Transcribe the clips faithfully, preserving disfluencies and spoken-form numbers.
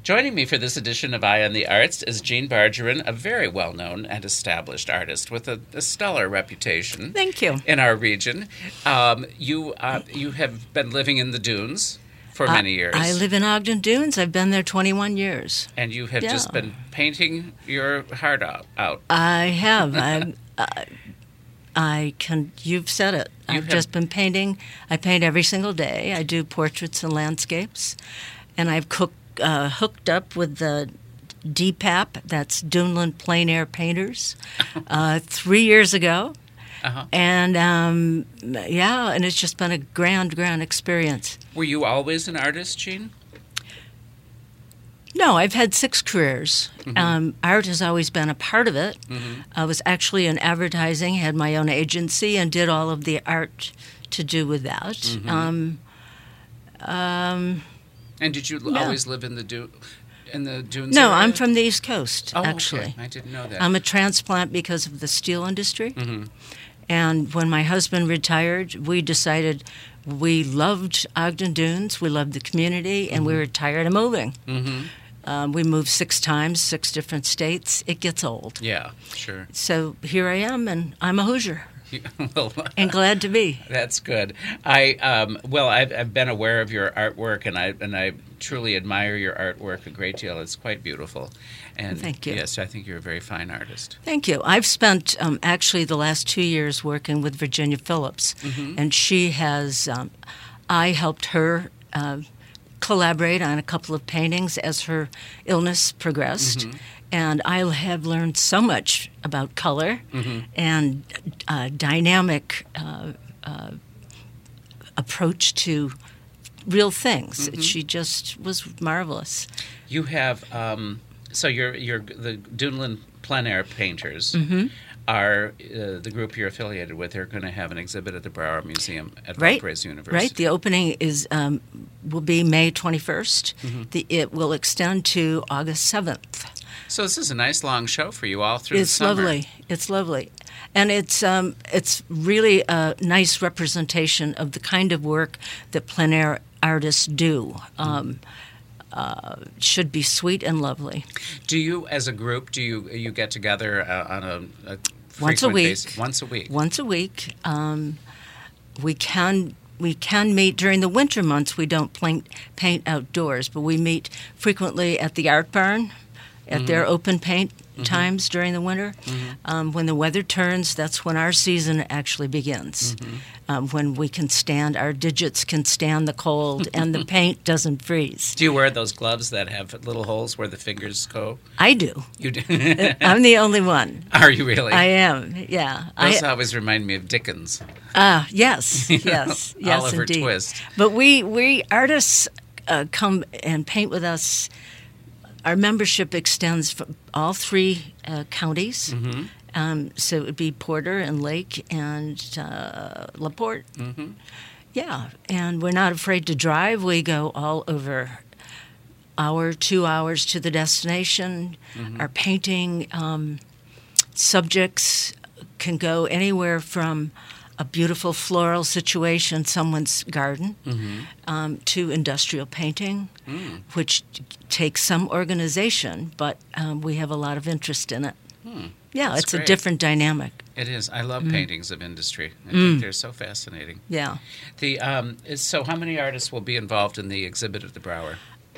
Joining me for this edition of Eye on the Arts is Jean Bargeron, a very well-known and established artist with a, a stellar reputation. Thank you. In our region. Um, you uh, you have been living in the Dunes for uh, many years. I live in Ogden Dunes. I've been there twenty-one years. And you have yeah. just been painting your heart out. out. I have. I, uh, I can. You've said it. You I've have, just been painting. I paint every single day. I do portraits and landscapes, and I've cooked. Uh, hooked up with the D P A P, that's Duneland Plein Air Painters, uh, three years ago. Uh-huh. And, um, yeah, and it's just been a grand, grand experience. Were you always an artist, Jean? No, I've had six careers. Mm-hmm. Um, art has always been a part of it. Mm-hmm. I was actually in advertising, had my own agency, and did all of the art to do with that. Mm-hmm. Um, um, And did you yeah. always live in the du- in the dunes? No, area? I'm from the East Coast, oh, actually. Okay. I didn't know that. I'm a transplant because of the steel industry. Mm-hmm. And when my husband retired, we decided we loved Ogden Dunes, we loved the community, and mm-hmm. we were tired of moving. Mm-hmm. Um, we moved six times, six different states. It gets old. Yeah, sure. So here I am, and I'm a Hoosier. well, and glad to be. That's good. I um, well, I've, I've been aware of your artwork, and I and I truly admire your artwork a great deal. It's quite beautiful. And thank you. Yes, I think you're a very fine artist. Thank you. I've spent um, actually the last two years working with Virginia Phillips, mm-hmm. and she has. Um, I helped her. Uh, collaborate on a couple of paintings as her illness progressed. Mm-hmm. And I have learned so much about color mm-hmm. and uh, dynamic uh, uh, approach to real things. Mm-hmm. She just was marvelous. You have, um, so you're, you're the Duneland Plein Air Painters. Mm-hmm. Are uh, the group you're affiliated with? They're going to have an exhibit at the Broward Museum at right. Valparaiso University. Right. The opening is um, will be May twenty-first. Mm-hmm. The, it will extend to August seventh. So this is a nice long show for you all through it's the summer. It's lovely. It's lovely. And it's um, it's really a nice representation of the kind of work that plein air artists do. Um, mm-hmm. Uh, should be sweet and lovely. Do you, as a group, do you you get together uh, on a, a once a week? Basis? Once a week. Once a week. Um, we can we can meet during the winter months. We don't paint, paint outdoors, but we meet frequently at the Art Barn, at mm-hmm. their open paint mm-hmm. times during the winter. Mm-hmm. Um, when the weather turns, that's when our season actually begins. Mm-hmm. Um, when we can stand, our digits can stand the cold, and the paint doesn't freeze. Do you wear those gloves that have little holes where the fingers go? I do. You do? I'm the only one. Are you really? I am, yeah. Those I, always remind me of Dickens. Ah, uh, yes, yes, yes, Oliver indeed. Twist. But we, we artists uh, come and paint with us. Our membership extends from all three uh, counties. Mm-hmm. Um, so it would be Porter and Lake and uh, LaPorte. Mm-hmm. Yeah, and we're not afraid to drive. We go all over, hour, two hours to the destination. Mm-hmm. Our painting um, subjects can go anywhere from a beautiful floral situation, someone's garden, mm-hmm. um, to industrial painting, mm. which takes some organization, but um, we have a lot of interest in it. Mm. Yeah, That's it's great. A different dynamic. It is. I love mm. paintings of industry. I mm. think they're so fascinating. Yeah. The um, so how many artists will be involved in the exhibit at the Broward?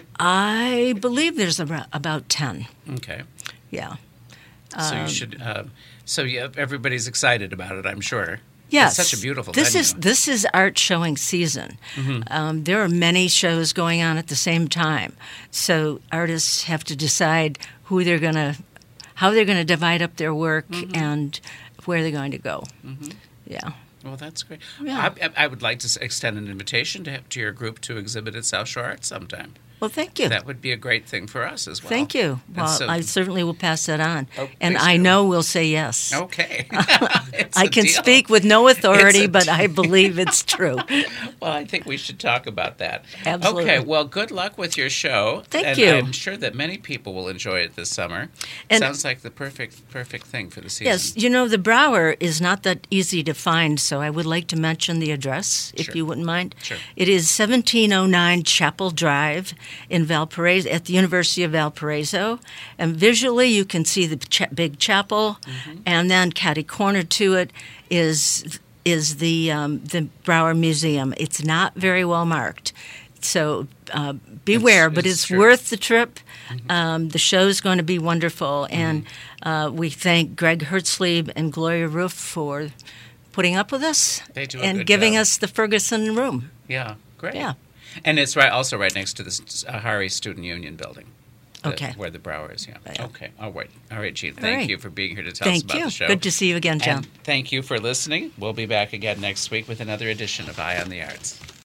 I believe there's about, about ten. Okay. Yeah. So um, you should. Uh, so yeah, everybody's excited about it, I'm sure. Yes, it's such a beautiful this venue. is this is art showing season. Mm-hmm. Um, there are many shows going on at the same time, so artists have to decide who they're going to, how they're going to divide up their work, mm-hmm. and where they're going to go. Mm-hmm. Yeah. Well, that's great. Yeah. I, I would like to extend an invitation to, to your group to exhibit at South Shore Arts sometime. Well, thank you. That would be a great thing for us as well. Thank you. Well, so, I certainly will pass that on. Oh, and I do. know we'll say yes. Okay. I can deal. speak with no authority, but I believe it's true. Well, I think we should talk about that. Absolutely. Okay, well, good luck with your show. Thank and you. I'm sure that many people will enjoy it this summer. And sounds like the perfect perfect thing for the season. Yes, you know, the Broward is not that easy to find, so I would like to mention the address, if sure. you wouldn't mind. Sure. It is seventeen oh nine Chapel Drive in Valparaiso at the University of Valparaiso, and visually you can see the ch- big chapel, mm-hmm. and then catty corner to it is is the um, the Brauer Museum. It's not very well marked, so uh, beware. It's, but it's, it's worth the trip. Mm-hmm. Um, the show's going to be wonderful, mm-hmm. and uh, we thank Greg Hertzlieb and Gloria Roof for putting up with us and giving job. us the Ferguson room. Yeah, great. Yeah. And it's right, also right next to the Ahari Student Union building. The, okay. Where the Brauer is, yeah. yeah. Okay, all right. All right, Jean, thank right. you for being here to tell thank us about you. the show. Good to see you again, John. And thank you for listening. We'll be back again next week with another edition of Eye on the Arts.